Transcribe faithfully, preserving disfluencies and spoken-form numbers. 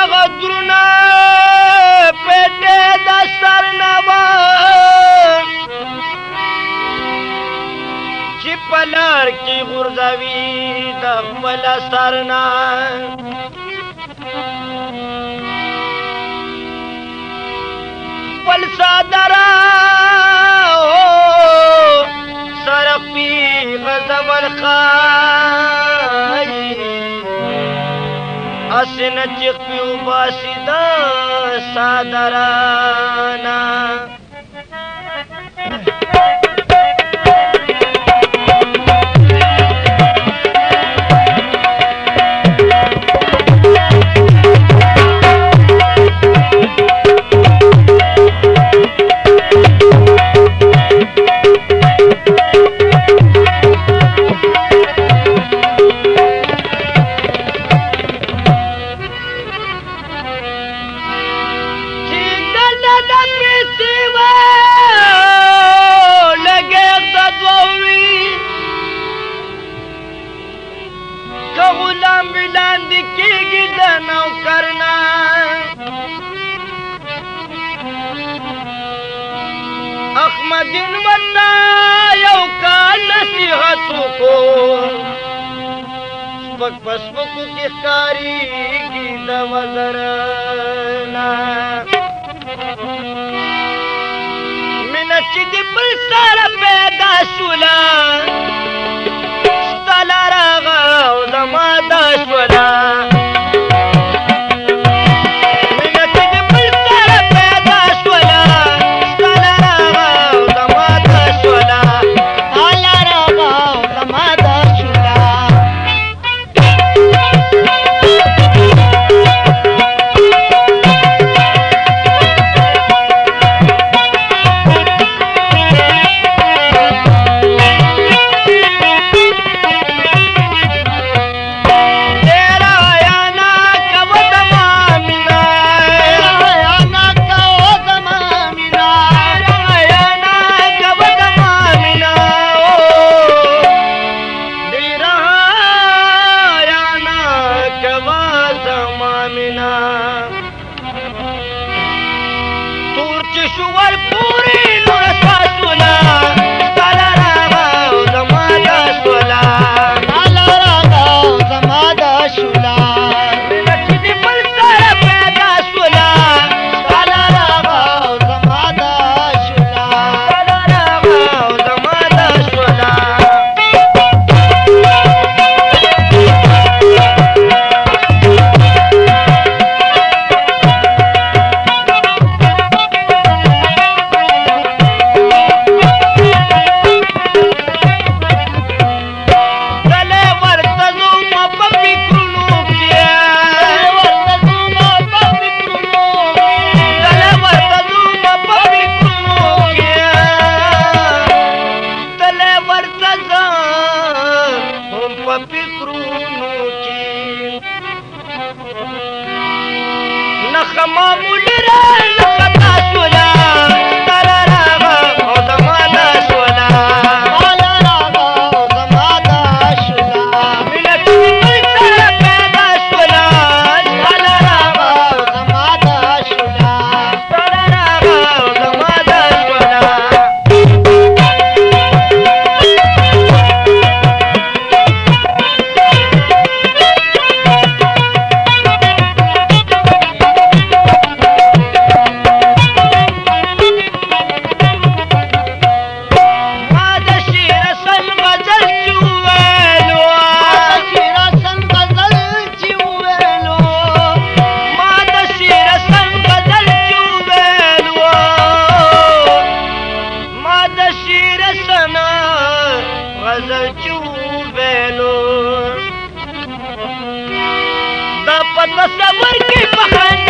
غدرونه پیټې د سر نه وه چې په لار کې غورځوي د خپل سر نه خپل صادره سرخپي غزول خایي اسې نه چې خپي وباسي د صادرانه غلام ولاندې کېږي د نوکر نه احمدین ورته یو کال نصیحت وکړو سپک په سپکو کې ښکارېږي د وزر نه مینه چې د بل سره پیدا شوله شوال پوری لورستا شولا ستالا راغا و زما دا شولا ستالا راغا و زما دا شولا مینه چې د بل سره پیدا شولا ستالا راغا و زما دا شولا ستالا راغا و زما دا شولا معمول را لخطا شولا ستالا راغا او زما دا شولا ستالا راغا او زما دا شولا مینه چې د بل سره پیدا شولا ستالا راغا او زما دا شولا ستالا راغا او زما دا شولا غزل چوبېلو دا په تصور کې پخن